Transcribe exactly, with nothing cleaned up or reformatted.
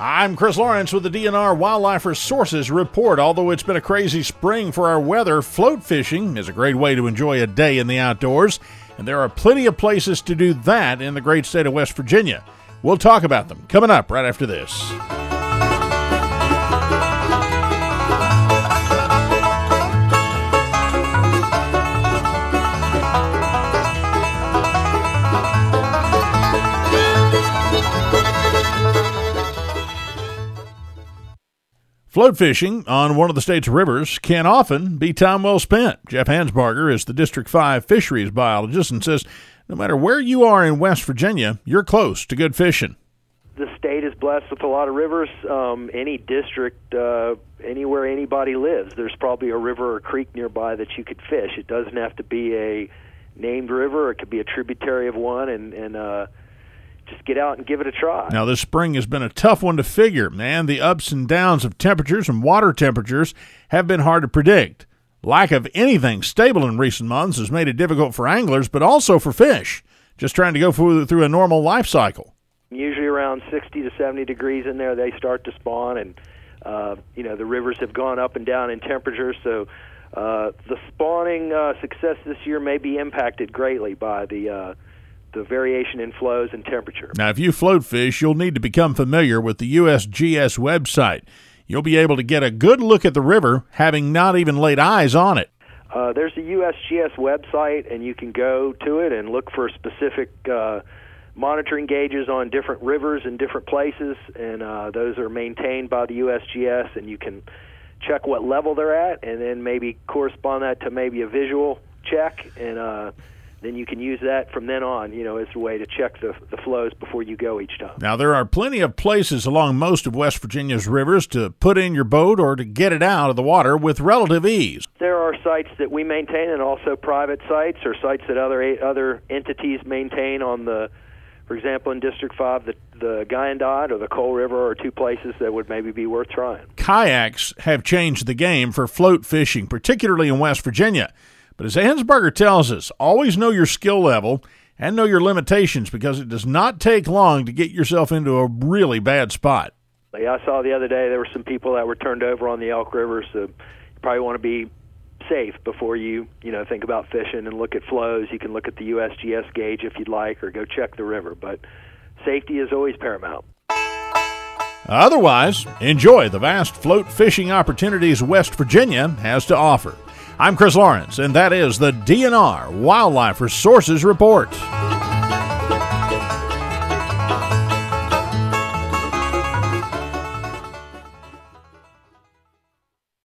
I'm Chris Lawrence with the D N R Wildlife Resources Report. Although it's been a crazy spring for our weather, float fishing is a great way to enjoy a day in the outdoors, and there are plenty of places to do that in the great state of West Virginia. We'll talk about them coming up right after this. Float fishing on one of the state's rivers can often be time well spent. Jeff Hansbarger is the District five fisheries biologist and says no matter where you are in West Virginia, you're close to good fishing. The state is blessed with a lot of rivers. Um, any district, uh, anywhere anybody lives, there's probably a river or creek nearby that you could fish. It doesn't have to be a named river. It could be a tributary of one, and, and uh, just get out and give it a try. Now, this spring has been a tough one to figure, and the ups and downs of temperatures and water temperatures have been hard to predict. Lack of anything stable in recent months has made it difficult for anglers, but also for fish, just trying to go through, through a normal life cycle. Usually around sixty to seventy degrees in there, they start to spawn, and uh, you know the rivers have gone up and down in temperature, so uh, the spawning uh, success this year may be impacted greatly by the uh, the variation in flows and temperature. Now, if you float fish, you'll need to become familiar with the U S G S website. You'll be able to get a good look at the river, having not even laid eyes on it. Uh, there's a U S G S website, and you can go to it and look for specific uh, monitoring gauges on different rivers in different places, and uh, those are maintained by the U S G S, and you can check what level they're at and then maybe correspond that to maybe a visual check, and uh, then you can use that from then on, you know, as a way to check the, the flows before you go each time. Now, there are plenty of places along most of West Virginia's rivers to put in your boat or to get it out of the water with relative ease. There are sites that we maintain and also private sites or sites that other other entities maintain on the, for example, in District five, the, the Guyandotte or the Coal River are two places that would maybe be worth trying. Kayaks have changed the game for float fishing, particularly in West Virginia. But as Hansbarger tells us, always know your skill level and know your limitations, because it does not take long to get yourself into a really bad spot. Yeah, I saw the other day there were some people that were turned over on the Elk River, so you probably want to be safe before you, you know, think about fishing and look at flows. You can look at the U S G S gauge if you'd like, or go check the river, but safety is always paramount. Otherwise, enjoy the vast float fishing opportunities West Virginia has to offer. I'm Chris Lawrence, and that is the D N R Wildlife Resources Report.